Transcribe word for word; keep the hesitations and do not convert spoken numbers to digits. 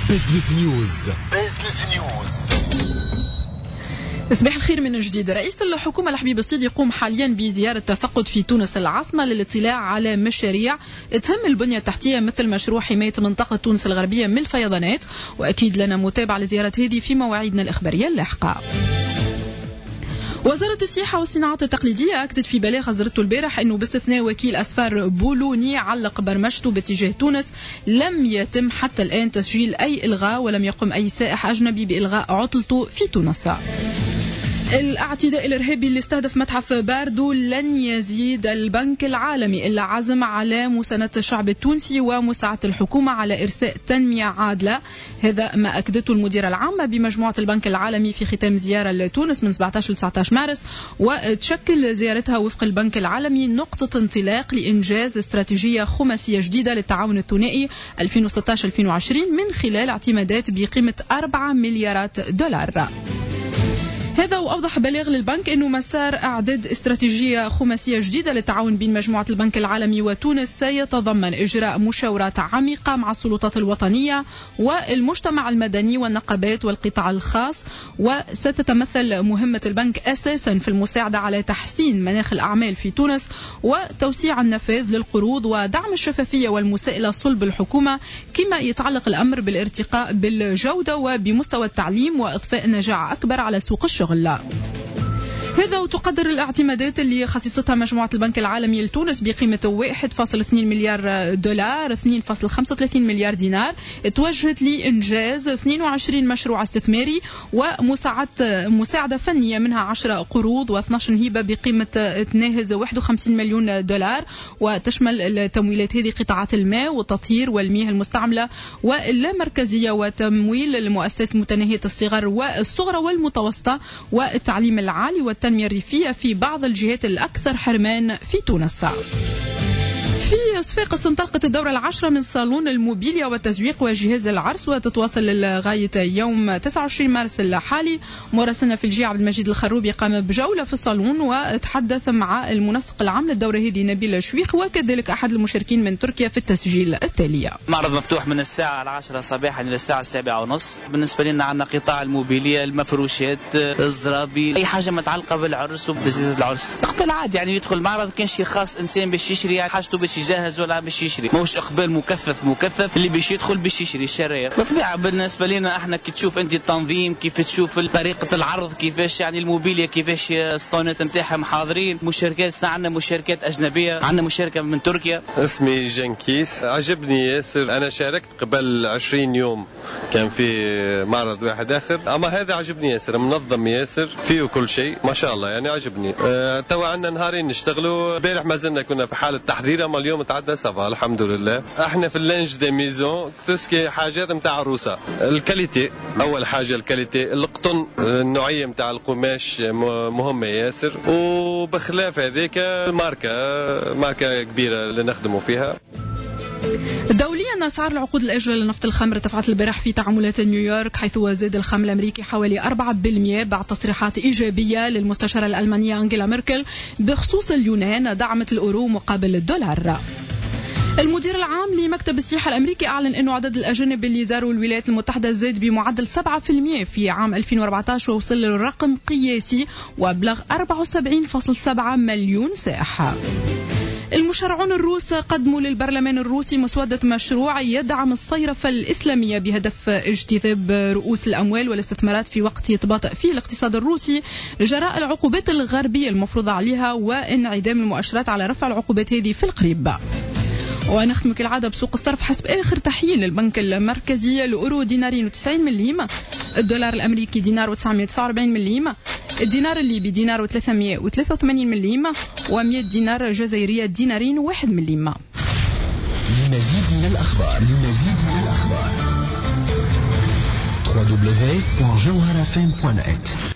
بزنس نيوز. بزنس نيوز. صباح الخير من جديد. رئيس الحكومة الحبيب الصيد يقوم حاليا بزيارة تفقد في تونس العاصمة للاطلاع على مشاريع تهم البنية التحتية مثل مشروع حماية منطقة تونس الغربية من الفيضانات، وأكيد لنا متابعة لزيارة هذه في مواعيدنا الإخبارية اللاحقة. وزارة السياحة والصناعات التقليدية أكدت في بلاغ أصدرته البارح أنه باستثناء وكيل أسفار بولوني علق برمجته باتجاه تونس لم يتم حتى الآن تسجيل أي إلغاء، ولم يقم أي سائح أجنبي بإلغاء عطلته في تونس. الاعتداء الإرهابي اللي استهدف متحف باردو لن يزيد البنك العالمي إلا عزم على مساندة الشعب التونسي ومساعدة الحكومة على إرساء تنمية عادلة. هذا ما أكدته المديرة العامة بمجموعة البنك العالمي في ختام زيارة لتونس من سبعة عشر ل تسعة عشر مارس، وتشكل زيارتها وفق البنك العالمي نقطة انطلاق لإنجاز استراتيجية خماسية جديدة للتعاون الثنائي ألفين وستة عشر ألفين وعشرين من خلال اعتمادات بقيمة أربعة مليارات دولار. هذا وأوضح بلاغ للبنك أنه مسار إعداد استراتيجية خماسية جديدة للتعاون بين مجموعة البنك العالمي وتونس سيتضمن إجراء مشاورات عميقة مع السلطات الوطنية والمجتمع المدني والنقابات والقطاع الخاص، وستتمثل مهمة البنك أساسا في المساعدة على تحسين مناخ الأعمال في تونس وتوسيع النفاذ للقروض ودعم الشفافية والمساءلة صلب الحكومة، كما يتعلق الأمر بالارتقاء بالجودة وبمستوى التعليم وإضفاء نجاعة أكبر على سوق الشغل. هذا وتقدر الاعتمادات اللي خصصتها مجموعة البنك العالمي لتونس بقيمة واحد فاصلة اثنين مليار دولار اثنين فاصلة خمسة وثلاثين مليار دينار، توجهت لإنجاز اثنين وعشرين مشروع استثماري ومساعدة مساعدة فنية، منها عشرة قروض واثني عشر هبة بقيمة تناهز واحد وخمسين مليون دولار، وتشمل التمويلات هذه قطاعات الماء والتطهير والمياه المستعملة واللامركزية وتمويل المؤسسات متناهية الصغر والصغرى والمتوسطة والتعليم العالي والتنمية الريفية في بعض الجهات الأكثر حرمان في تونس. في صفاقس انطلقت الدورة العاشرة من صالون الموبيليا والتزويق وجهاز العرس، وتتواصل لغاية يوم تسعة وعشرين مارس الحالي. مراسلنا في الجي عبد المجيد الخروبي قام بجولة في الصالون وتحدث مع المنسق العام للدورة هذه نبيل شويخ، وكذلك أحد المشاركين من تركيا في التسجيل التالية. معرض مفتوح من الساعة العاشرة صباحا إلى الساعة السابعة ونص. بالنسبة لنا عندنا قطاع الموبيليا، المفروشات، الزرابي، أي حاجة متعلقة بالعرس وبتجهيز العرس. اقبال عادي، يعني يدخل المعرض كان شيء خاص إنسان باش يشري يعني حاجته باش يجهز ولا باش يشري، موش اقبال مكثف مكثف اللي باش يدخل باش يشري الشرايط. بالطبيعه بالنسبه لنا احنا كي تشوف انت التنظيم، كيف تشوف طريقه العرض، كيفاش يعني الموبيليا، كيفاش الاسطوانات نتاعهم حاضرين. مشاركات عندنا مشاركات اجنبيه، عندنا مشاركه من تركيا. اسمي جنكيس، عجبني ياسر. انا شاركت قبل عشرين يوم كان في معرض واحد اخر، اما هذا عجبني ياسر، منظم ياسر، فيه كل شيء ما شاء الله، يعني عجبني. اه توا عندنا نهارين نشتغلوا. امبارح ما زلنا كنا في حاله تحضير، اما اليوم تعدى سافا الحمد لله. احنا في اللانج دي ميزون تسكي حاجات نتاع عروسه. الكاليتي اول حاجه، الكاليتي القطن، النوعيه نتاع القماش مهمه ياسر، وبخلاف هذيك الماركه ماركه كبيره اللي نخدموا فيها. دوليا أسعار العقود الآجلة لنفط الخام ارتفعت البارح في تعاملات نيويورك، حيث زاد الخام الأمريكي حوالي أربعة بالمئة بعد تصريحات إيجابية للمستشارة الألمانية أنجيلا ميركل بخصوص اليونان دعمت الأورو مقابل الدولار. المدير العام لمكتب السياحة الأمريكي أعلن أنه عدد الأجانب اللي زاروا الولايات المتحدة زاد بمعدل سبعة بالمئة في عام ألفين وأربعة عشر، ووصل للرقم قياسي وبلغ أربعة وسبعين فاصلة سبعة مليون سائح. المشرعون الروس قدموا للبرلمان الروسي مسودة مشروع يدعم الصيرفة الإسلامية بهدف اجتذاب رؤوس الأموال والاستثمارات في وقت يتباطأ فيه الاقتصاد الروسي جراء العقوبات الغربية المفروضة عليها وانعدام المؤشرات على رفع العقوبات هذه في القريب. ونختم كالعادة بسوق الصرف. حسب آخر تحليل للبنك المركزي، الأورو دينارين وتسعين مليم، الدولار الأمريكي دينار وتسعمائة وتسعة وأربعين مليم، الدينار الليبي دينار وثلاثمائة وثلاثة وثمانين مليم، ومئة دينار جزائرية دينارين وواحد مليم. لمزيد من الأخبار لمزيد من الأخبار دبليو دبليو دبليو دوت جوهرة إف إم دوت نت.